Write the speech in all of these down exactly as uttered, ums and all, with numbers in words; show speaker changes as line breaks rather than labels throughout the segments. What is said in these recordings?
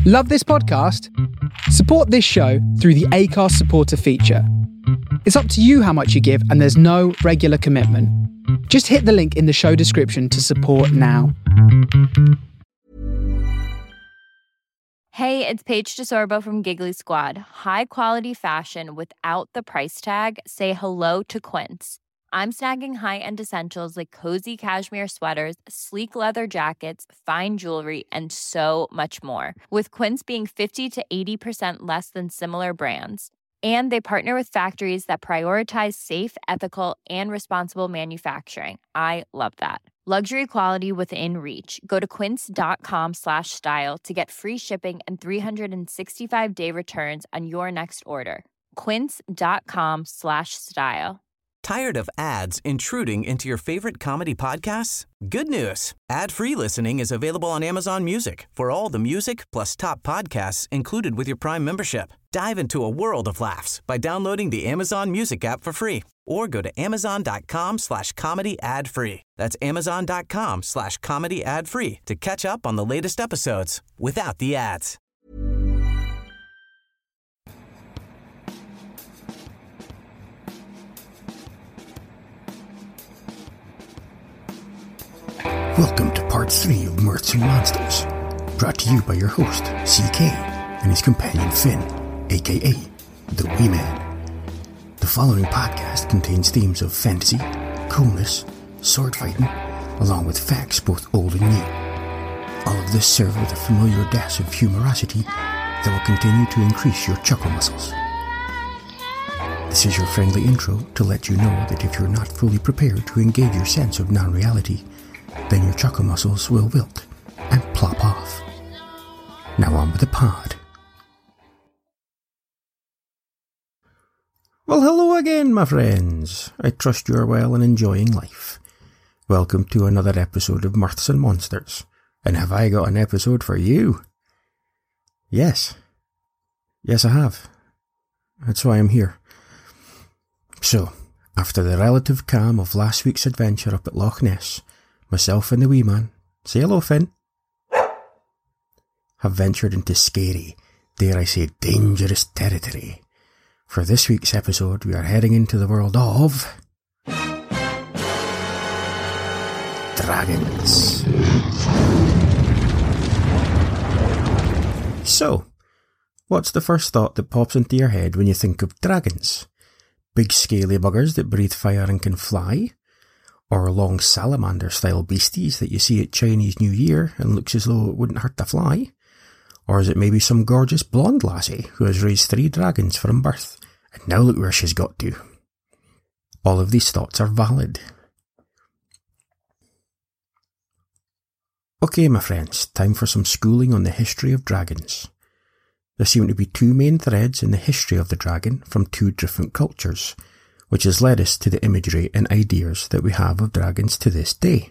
Love this podcast? Support this show through the Acast supporter feature. It's up to you how much you give, and there's no regular commitment. Just hit the link in the show description to support now.
Hey, it's Paige DeSorbo from Giggly Squad. High quality fashion without the price tag. Say hello to Quince. I'm snagging high-end essentials like cozy cashmere sweaters, sleek leather jackets, fine jewelry, and so much more. With Quince being fifty to eighty percent less than similar brands. And they partner with factories that prioritize safe, ethical, and responsible manufacturing. I love that. Luxury quality within reach. Go to quince.com slash style to get free shipping and three sixty-five day returns on your next order. Quince.com slash style.
Tired of ads intruding into your favorite comedy podcasts? Good news. Ad-free listening is available on Amazon Music for all the music plus top podcasts included with your Prime membership. Dive into a world of laughs by downloading the Amazon Music app for free or go to amazon.com slash comedy ad free. That's amazon.com slash comedy ad free to catch up on the latest episodes without the ads.
Welcome to part three of Mirths and Monsters, brought to you by your host, C K, and his companion Finn, aka The Wee Man. The following podcast contains themes of fantasy, coolness, sword fighting, along with facts both old and new. All of this served with a familiar dash of humorosity that will continue to increase your chuckle muscles. This is your friendly intro to let you know that if you're not fully prepared to engage your sense of non-reality, then your chuckle muscles will wilt and plop off. Now on with the pod. Well, hello again, my friends. I trust you are well and enjoying life. Welcome to another episode of Mirths and Monsters. And have I got an episode for you? Yes. Yes, I have. That's why I'm here. So, after the relative calm of last week's adventure up at Loch Ness, myself and the Wee Man, say hello, Finn, have ventured into scary, dare I say dangerous territory. For this week's episode, we are heading into the world of dragons. So, what's the first thought that pops into your head when you think of dragons? Big scaly buggers that breathe fire and can fly? Or long salamander-style beasties that you see at Chinese New Year and looks as though it wouldn't hurt to fly? Or is it maybe some gorgeous blonde lassie who has raised three dragons from birth, and now look where she's got to? All of these thoughts are valid. Okay, my friends, time for some schooling on the history of dragons. There seem to be two main threads in the history of the dragon from two different cultures, which has led us to the imagery and ideas that we have of dragons to this day.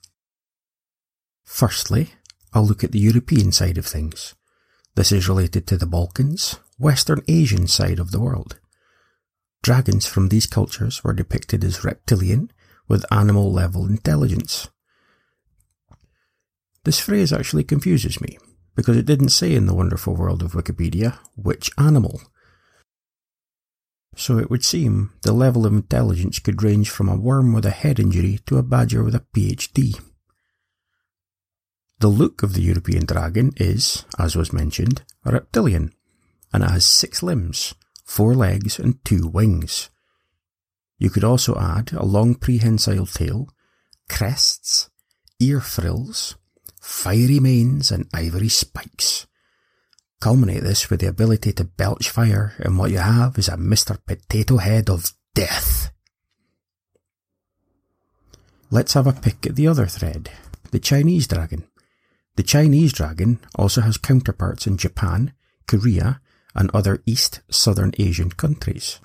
Firstly, I'll look at the European side of things. This is related to the Balkans, Western Asian side of the world. Dragons from these cultures were depicted as reptilian, with animal-level intelligence. This phrase actually confuses me, because it didn't say in the wonderful world of Wikipedia which animal. So it would seem the level of intelligence could range from a worm with a head injury to a badger with a P H D. The look of the European dragon is, as was mentioned, a reptilian, and it has six limbs, four legs and two wings. You could also add a long prehensile tail, crests, ear frills, fiery manes and ivory spikes. Culminate this with the ability to belch fire, and what you have is a Mister Potato Head of death. Let's have a pick at the other thread, the Chinese dragon. The Chinese dragon also has counterparts in Japan, Korea, and other East Southern Asian countries.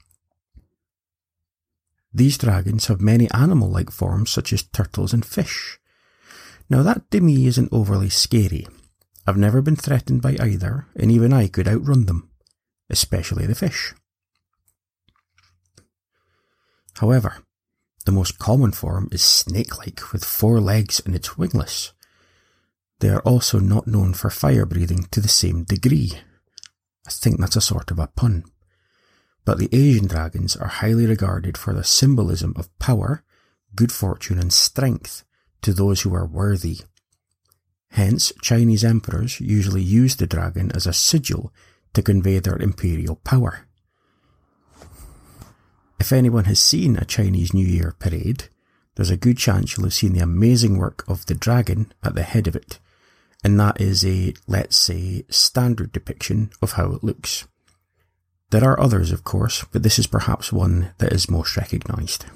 These dragons have many animal-like forms such as turtles and fish. Now that to me isn't overly scary. I've never been threatened by either, and even I could outrun them, especially the fish. However, the most common form is snake-like with four legs and it's wingless. They are also not known for fire breathing to the same degree. I think that's a sort of a pun. But the Asian dragons are highly regarded for their symbolism of power, good fortune and strength to those who are worthy. Hence, Chinese emperors usually use the dragon as a sigil to convey their imperial power. If anyone has seen a Chinese New Year parade, there's a good chance you'll have seen the amazing work of the dragon at the head of it, and that is a, let's say, standard depiction of how it looks. There are others, of course, but this is perhaps one that is most recognised.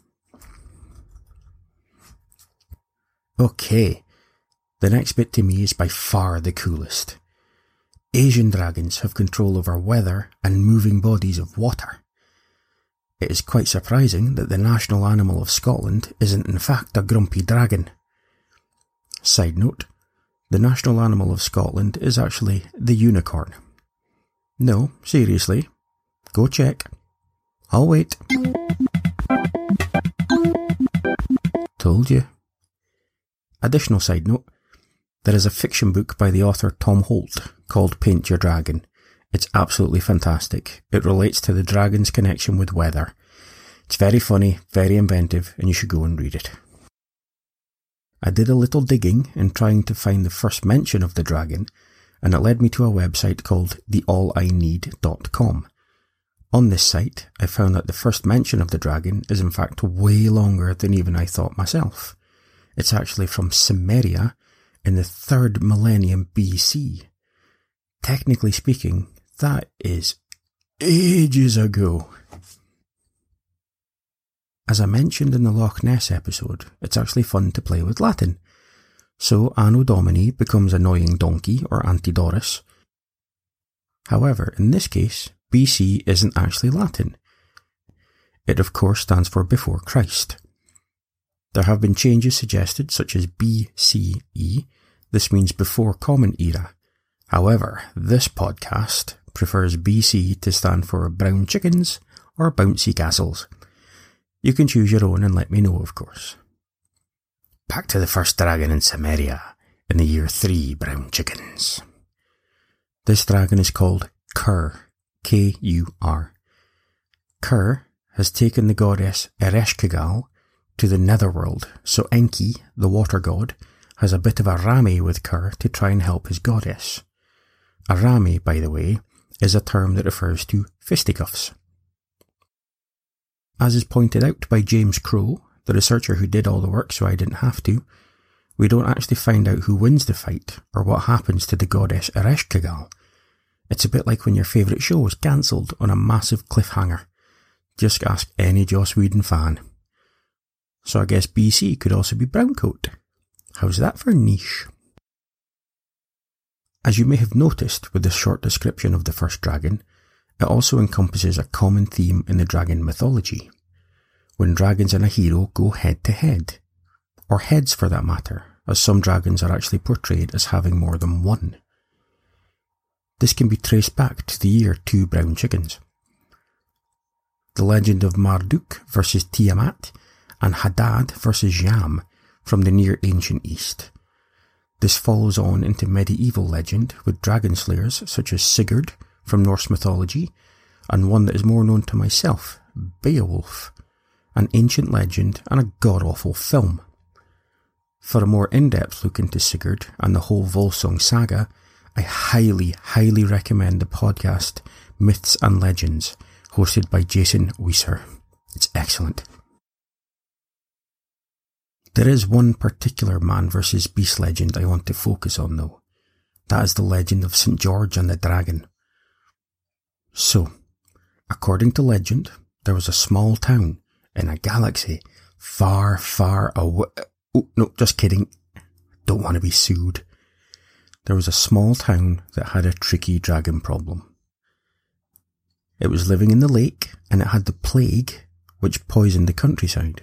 Okay, the next bit to me is by far the coolest. Asian dragons have control over weather and moving bodies of water. It is quite surprising that the national animal of Scotland isn't in fact a grumpy dragon. Side note, the national animal of Scotland is actually the unicorn. No, seriously, go check. I'll wait. Told you. Additional side note, there is a fiction book by the author Tom Holt called Paint Your Dragon. It's absolutely fantastic. It relates to the dragon's connection with weather. It's very funny, very inventive, and you should go and read it. I did a little digging in trying to find the first mention of the dragon, and it led me to a website called the all I need dot com. On this site, I found that the first mention of the dragon is in fact way longer than even I thought myself. It's actually from Cimmeria in the third millennium B C. Technically speaking, that is ages ago. As I mentioned in the Loch Ness episode, it's actually fun to play with Latin. So Anno Domini becomes Annoying Donkey or Antidorus. However, in this case, B C isn't actually Latin. It of course stands for before Christ. There have been changes suggested such as B C E. This means before Common Era. However, this podcast prefers B C to stand for brown chickens or bouncy castles. You can choose your own and let me know, of course. Back to the first dragon in Cimmeria in the year three brown chickens. This dragon is called Kur, K U R. Kur has taken the goddess Ereshkigal to the netherworld, so Enki, the water god, has a bit of a rammy with Kur to try and help his goddess. A rammy, by the way, is a term that refers to fisticuffs. As is pointed out by James Crow, the researcher who did all the work so I didn't have to, we don't actually find out who wins the fight or what happens to the goddess Ereshkigal. It's a bit like when your favourite show is cancelled on a massive cliffhanger. Just ask any Joss Whedon fan. So I guess B C could also be Browncoat. How's that for niche? As you may have noticed with this short description of the first dragon, it also encompasses a common theme in the dragon mythology. When dragons and a hero go head to head, or heads for that matter, as some dragons are actually portrayed as having more than one. This can be traced back to the year two brown chickens. The legend of Marduk versus Tiamat and Hadad versus Yam from the near ancient East. This follows on into medieval legend with dragon slayers such as Sigurd from Norse mythology, and one that is more known to myself, Beowulf, an ancient legend and a god-awful film. For a more in-depth look into Sigurd and the whole Volsung saga, I highly, highly recommend the podcast Myths and Legends, hosted by Jason Weiser. It's excellent. There is one particular man versus beast legend I want to focus on though. That is the legend of Saint George and the Dragon. So, according to legend, there was a small town in a galaxy far, far away. Oh, no, just kidding. Don't want to be sued. There was a small town that had a tricky dragon problem. It was living in the lake and it had the plague, which poisoned the countryside.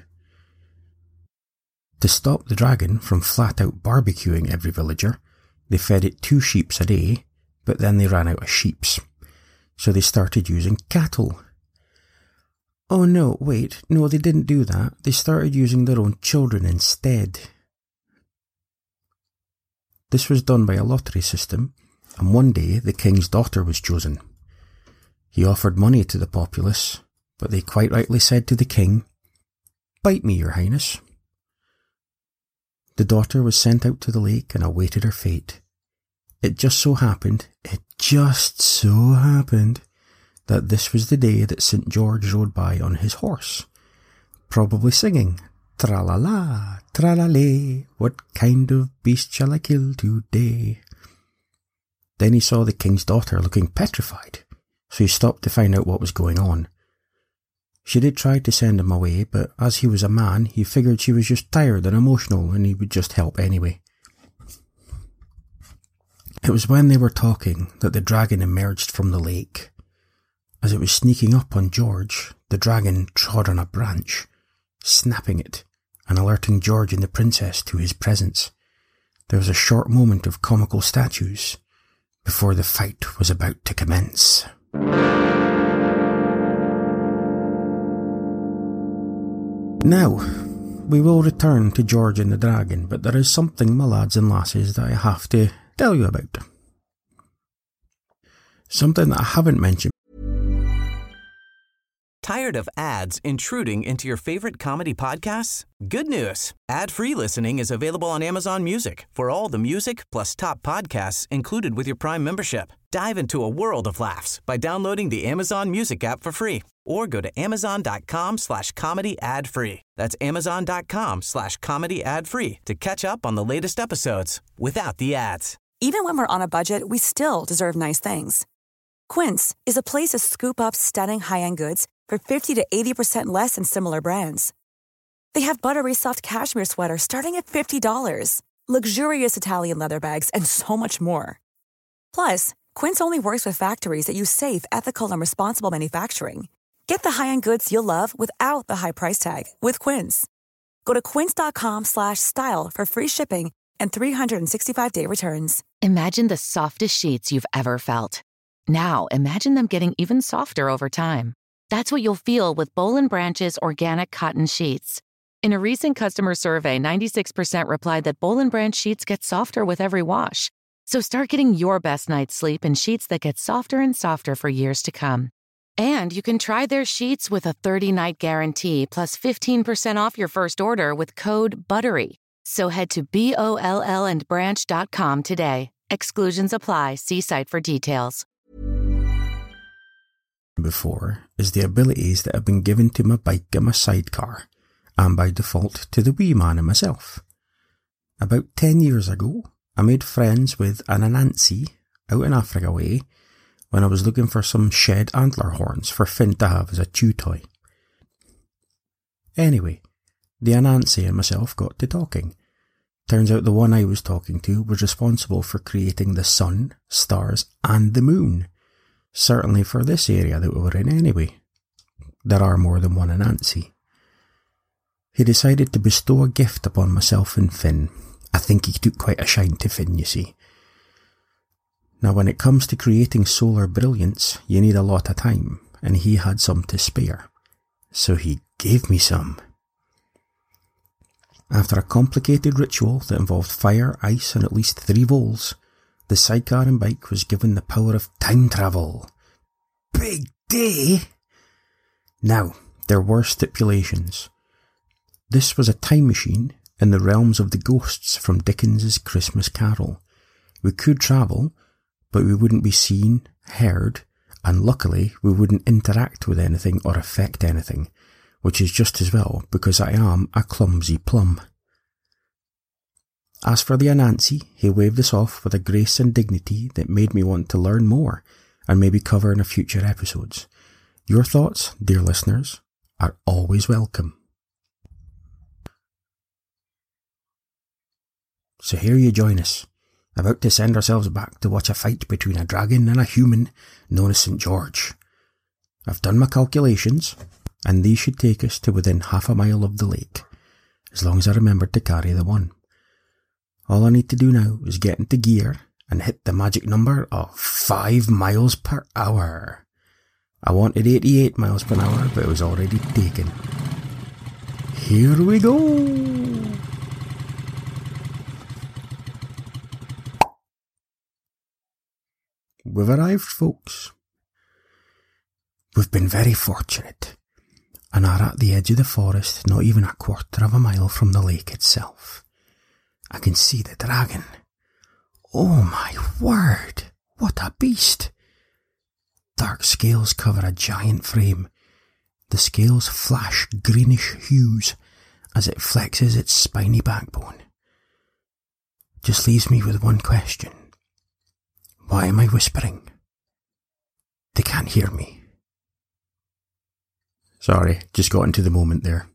To stop the dragon from flat out barbecuing every villager, they fed it two sheeps a day, but then they ran out of sheeps. So they started using cattle. Oh no, wait, no, they didn't do that. They started using their own children instead. This was done by a lottery system, and one day the king's daughter was chosen. He offered money to the populace, but they quite rightly said to the king, "Bite me, your highness." The daughter was sent out to the lake and awaited her fate. It just so happened, it just so happened, that this was the day that Saint George rode by on his horse, probably singing, "Tra-la-la, tra-la-lay, what kind of beast shall I kill today?" Then he saw the king's daughter looking petrified, so he stopped to find out what was going on. She did try to send him away, but as he was a man, he figured she was just tired and emotional and he would just help anyway. It was when they were talking that the dragon emerged from the lake. As it was sneaking up on George, the dragon trod on a branch, snapping it and alerting George and the princess to his presence. There was a short moment of comical statues before the fight was about to commence. Now, we will return to George and the dragon, but there is something, my lads and lasses, that I have to tell you about. Something that I haven't mentioned.
Tired of ads intruding into your favorite comedy podcasts? Good news. Ad-free listening is available on Amazon Music for all the music plus top podcasts included with your Prime membership. Dive into a world of laughs by downloading the Amazon Music app for free or go to amazon.com slash comedy ad free. That's amazon.com slash comedy ad free to catch up on the latest episodes without the ads.
Even when we're on a budget, we still deserve nice things. Quince is a place to scoop up stunning high-end goods for fifty to eighty percent less than similar brands. They have buttery soft cashmere sweaters starting at fifty dollars, luxurious Italian leather bags, and so much more. Plus, Quince only works with factories that use safe, ethical, and responsible manufacturing. Get the high-end goods you'll love without the high price tag with Quince. Go to quince.com slash style for free shipping and three sixty-five day returns.
Imagine the softest sheets you've ever felt. Now, imagine them getting even softer over time. That's what you'll feel with Boll and Branch's organic cotton sheets. In a recent customer survey, ninety-six percent replied that Boll and Branch sheets get softer with every wash. So start getting your best night's sleep in sheets that get softer and softer for years to come. And you can try their sheets with a thirty-night guarantee plus fifteen percent off your first order with code BUTTERY. So head to B O L L and branch dot com today. Exclusions apply. See site for details.
Before is the abilities that have been given to my bike and my sidecar, and by default to the wee man and myself. About ten years ago, I made friends with an Anansi out in Africa way when I was looking for some shed antler horns for Finn to have as a chew toy. Anyway, the Anansi and myself got to talking. Turns out the one I was talking to was responsible for creating the sun, stars, and the moon. Certainly for this area that we were in anyway. There are more than one Anansi. He decided to bestow a gift upon myself and Finn. I think he took quite a shine to Finn, you see. Now when it comes to creating solar brilliance, you need a lot of time, and he had some to spare. So he gave me some. After a complicated ritual that involved fire, ice, and at least three voles, the sidecar and bike was given the power of time travel. Big day! Now, there were stipulations. This was a time machine in the realms of the ghosts from Dickens's Christmas Carol. We could travel, but we wouldn't be seen, heard, and luckily we wouldn't interact with anything or affect anything, which is just as well because I am a clumsy plum. As for the Anansi, he waved us off with a grace and dignity that made me want to learn more and maybe cover in a future episodes. Your thoughts, dear listeners, are always welcome. So here you join us, about to send ourselves back to watch a fight between a dragon and a human known as Saint George. I've done my calculations, and these should take us to within half a mile of the lake, as long as I remember to carry the one. All I need to do now is get into gear and hit the magic number of five miles per hour. I wanted eighty-eight miles per hour, but it was already taken. Here we go! we've arrived, folks. We've been very fortunate, and are at the edge of the forest, not even a quarter of a mile from the lake itself. I can see the dragon. Oh my word, what a beast! Dark scales cover a giant frame. The scales flash greenish hues as it flexes its spiny backbone. Just leaves me with one question. Why am I whispering? They can't hear me. Sorry, just got into the moment there.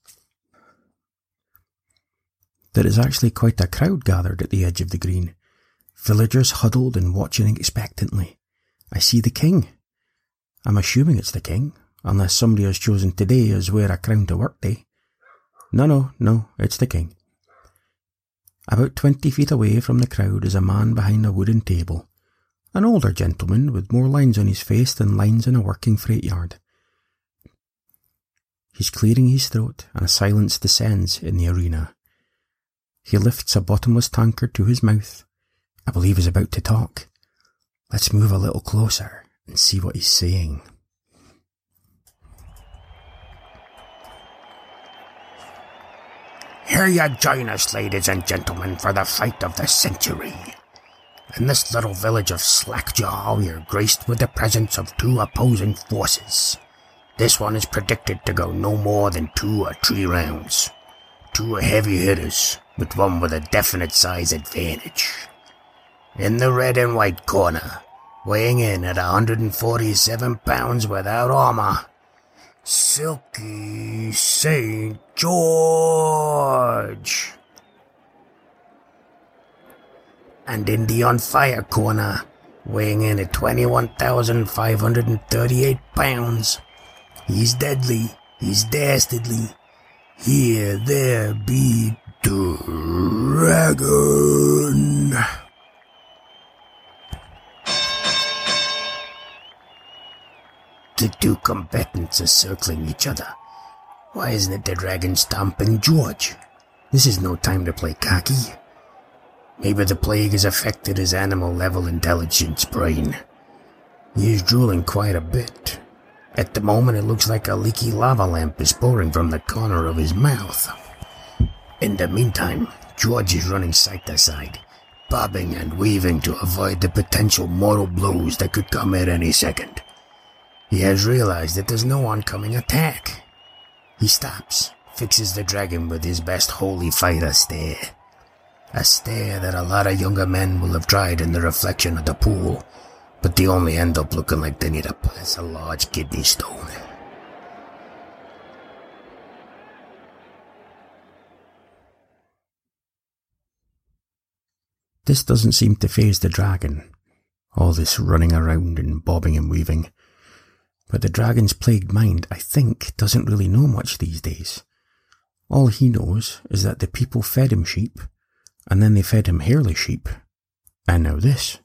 There is actually quite a crowd gathered at the edge of the green. Villagers huddled and watching expectantly. I see the king. I'm assuming it's the king, unless somebody has chosen today as wear a crown to work day. No, no, no, it's the king. About twenty feet away from the crowd is a man behind a wooden table. An older gentleman with more lines on his face than lines in a working freight yard. He's clearing his throat and a silence descends in the arena. He lifts a bottomless tankard to his mouth. I believe he's about to talk. Let's move a little closer and see what he's saying.
Here you join us, ladies and gentlemen, for the fight of the century. In this little village of Slackjaw, we are graced with the presence of two opposing forces. This one is predicted to go no more than two or three rounds. Two heavy hitters, but one with a definite size advantage. In the red and white corner, weighing in at one hundred forty-seven pounds without armor, Silky Saint George. And in the on fire corner, weighing in at twenty-one thousand five hundred thirty-eight pounds, he's deadly, he's dastardly. Here there be dragon. The two combatants are circling each other. Why isn't it the dragon stomping George? This is no time to play cocky. Maybe the plague has affected his animal-level intelligence brain. He is drooling quite a bit. At the moment, it looks like a leaky lava lamp is pouring from the corner of his mouth. In the meantime, George is running side to side, bobbing and weaving to avoid the potential mortal blows that could come at any second. He has realized that there's no oncoming attack. He stops, fixes the dragon with his best holy fighter stare. A stare that a lot of younger men will have tried in the reflection of the pool, but they only end up looking like they need to pass a large kidney stone.
This doesn't seem to faze the dragon, all this running around and bobbing and weaving. But the dragon's plagued mind, I think, doesn't really know much these days. All he knows is that the people fed him sheep, and then they fed him hairless sheep, and now this.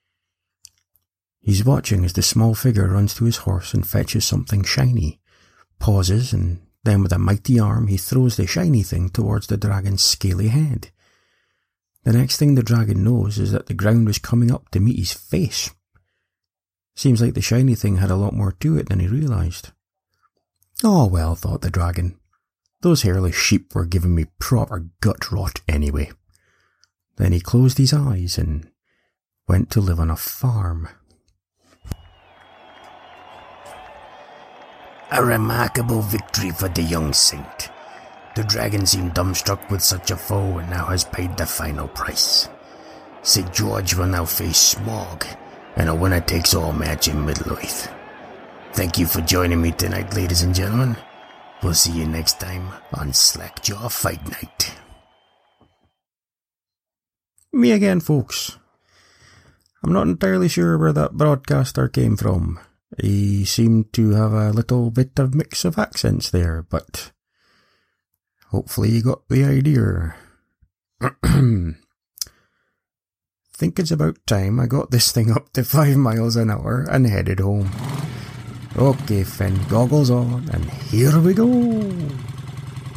He's watching as the small figure runs to his horse and fetches something shiny, pauses, and then with a mighty arm he throws the shiny thing towards the dragon's scaly head. The next thing the dragon knows is that the ground was coming up to meet his face. Seems like the shiny thing had a lot more to it than he realised. Oh well, thought the dragon. Those hairless sheep were giving me proper gut rot anyway. Then he closed his eyes and went to live on a farm.
A remarkable victory for the young saint. The dragon seemed dumbstruck with such a foe and now has paid the final price. Saint George will now face Smaug and a winner-takes-all match in Middle-earth. Thank you for joining me tonight, ladies and gentlemen. We'll see you next time on Slackjaw Fight Night.
Me again, folks. I'm not entirely sure where that broadcaster came from. He seemed to have a little bit of mix of accents there, but hopefully you got the idea. Think it's about time I got this thing up to five miles an hour and headed home. Okay, Finn, goggles on, and here we go.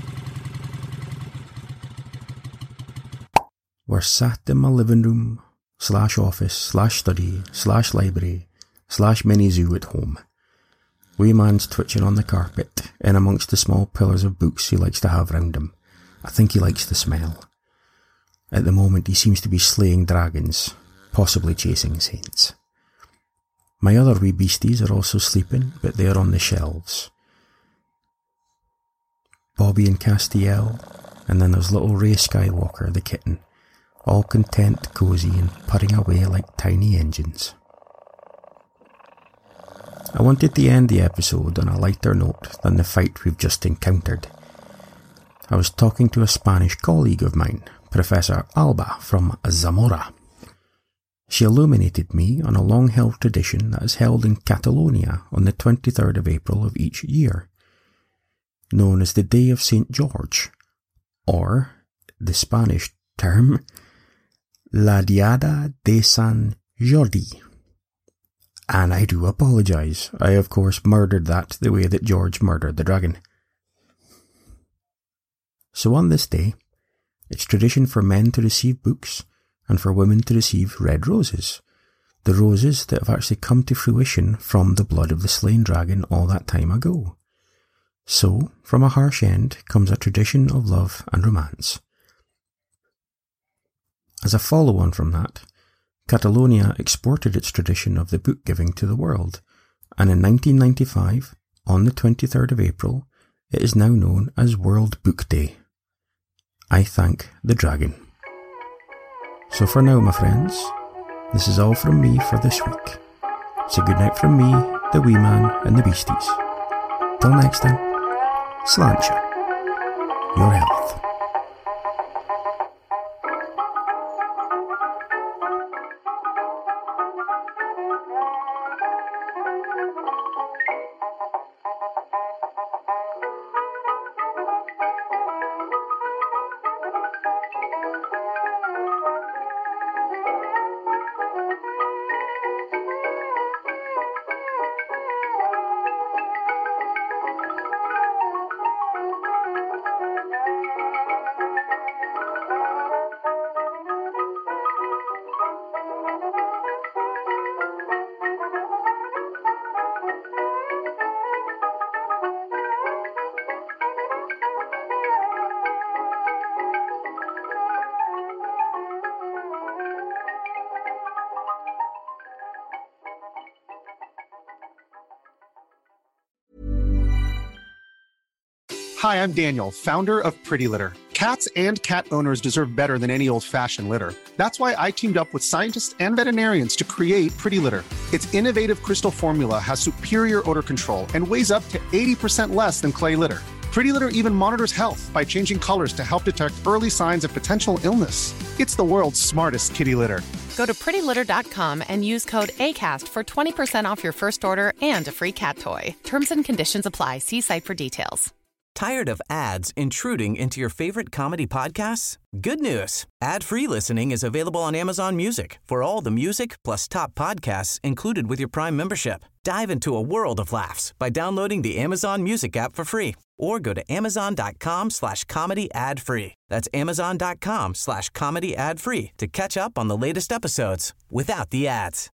We're sat in my living room, slash office, slash study, slash library, slash mini zoo at home. Wee man's twitching on the carpet, in amongst the small pillars of books he likes to have round him. I think he likes the smell. At the moment he seems to be slaying dragons, possibly chasing saints. My other wee beasties are also sleeping, but they are on the shelves. Bobby and Castiel, and then there's little Ray Skywalker, the kitten, all content, cosy, and purring away like tiny engines. I wanted to end the episode on a lighter note than the fight we've just encountered. I was talking to a Spanish colleague of mine, Professor Alba from Zamora. She illuminated me on a long-held tradition that is held in Catalonia on the twenty-third of April of each year, known as the Day of Saint George, or the Spanish term, La Diada de San Jordi. And I do apologise. I, of course, murdered that the way that George murdered the dragon. So on this day, it's tradition for men to receive books and for women to receive red roses, the roses that have actually come to fruition from the blood of the slain dragon all that time ago. So, from a harsh end comes a tradition of love and romance. As a follow-on from that, Catalonia exported its tradition of the book giving to the world, and in nineteen ninety-five, on the twenty-third of April, it is now known as World Book Day. I thank the dragon. So for now, my friends, this is all from me for this week. So good night from me, the wee man, and the beasties. Till next time, Sláinte, your health.
Hi, I'm Daniel, founder of Pretty Litter. Cats and cat owners deserve better than any old-fashioned litter. That's why I teamed up with scientists and veterinarians to create Pretty Litter. Its innovative crystal formula has superior odor control and weighs up to eighty percent less than clay litter. Pretty Litter even monitors health by changing colors to help detect early signs of potential illness. It's the world's smartest kitty litter.
Go to pretty litter dot com and use code ACAST for twenty percent off your first order and a free cat toy. Terms and conditions apply. See site for details.
Tired of ads intruding into your favorite comedy podcasts? Good news. Ad-free listening is available on Amazon Music for all the music plus top podcasts included with your Prime membership. Dive into a world of laughs by downloading the Amazon Music app for free or go to amazon.com slash comedy ad free. That's amazon.com slash comedy ad free to catch up on the latest episodes without the ads.